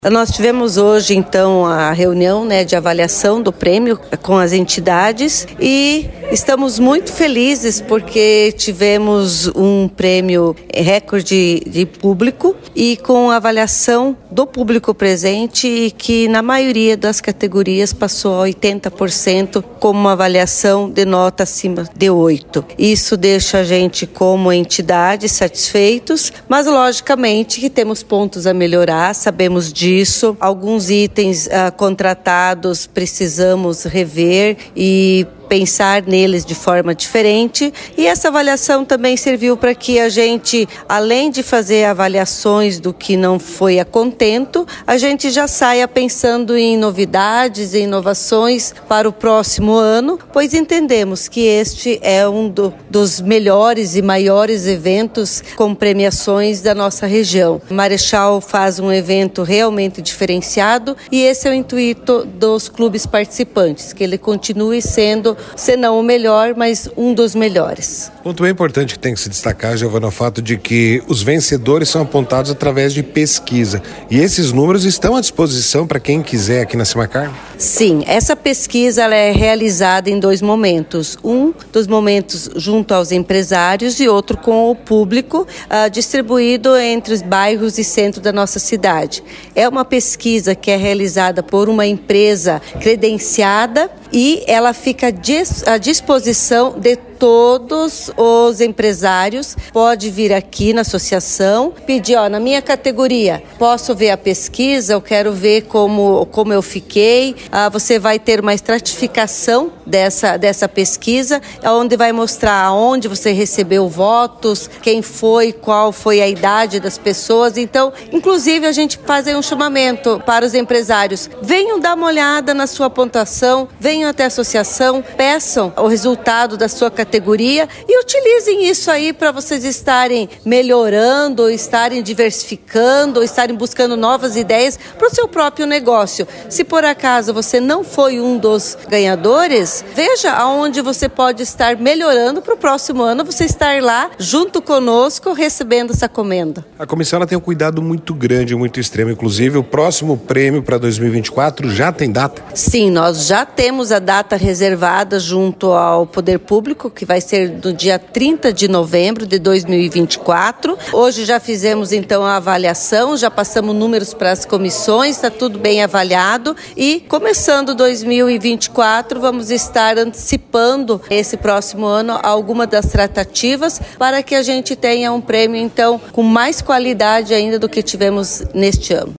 Nós tivemos hoje, então, a reunião de avaliação do prêmio com as entidades e estamos muito felizes porque tivemos um prêmio recorde de público e com avaliação do público presente que na maioria das categorias passou a 80% como uma avaliação de nota acima de 8. Isso deixa a gente como entidade satisfeitos, mas logicamente que temos pontos a melhorar, sabemos disso. Alguns itens contratados precisamos rever e pensar neles de forma diferente, e essa avaliação também serviu para que a gente, além de fazer avaliações do que não foi a contento, a gente já saia pensando em novidades e inovações para o próximo ano, pois entendemos que este é um dos melhores e maiores eventos com premiações da nossa região. Marechal faz um evento realmente diferenciado e esse é o intuito dos clubes participantes, que ele continue sendo, se não o melhor, mas um dos melhores. Ponto bem importante que tem que se destacar, Giovana, é o fato de que os vencedores são apontados através de pesquisa. E esses números estão à disposição para quem quiser aqui na Simacar? Sim, essa pesquisa ela é realizada em 2 momentos. Um dos momentos junto aos empresários e outro com o público, distribuído entre os bairros e centro da nossa cidade. É uma pesquisa que é realizada por uma empresa credenciada e ela fica à disposição de todos os empresários. Pode vir aqui na associação, pedir, na minha categoria, posso ver a pesquisa, eu quero ver como eu fiquei. Você vai ter uma estratificação dessa pesquisa, onde vai mostrar aonde você recebeu votos, quem foi, qual foi a idade das pessoas. Então, inclusive, a gente faz um chamamento para os empresários. Venham dar uma olhada na sua pontuação, venham até a associação, peçam o resultado da sua categoria e utilizem isso aí para vocês estarem melhorando, estarem diversificando, estarem buscando novas ideias para o seu próprio negócio. Se por acaso você não foi um dos ganhadores, veja aonde você pode estar melhorando para o próximo ano, você estar lá junto conosco recebendo essa comenda. A comissão ela tem um cuidado muito grande, muito extremo. Inclusive, o próximo prêmio para 2024 já tem data? Sim, nós já temos a data reservada junto ao Poder Público, que vai ser no dia 30 de novembro de 2024. Hoje já fizemos então a avaliação, já passamos números para as comissões, está tudo bem avaliado e começando 2024 vamos estar antecipando esse próximo ano algumas das tratativas para que a gente tenha um prêmio então com mais qualidade ainda do que tivemos neste ano.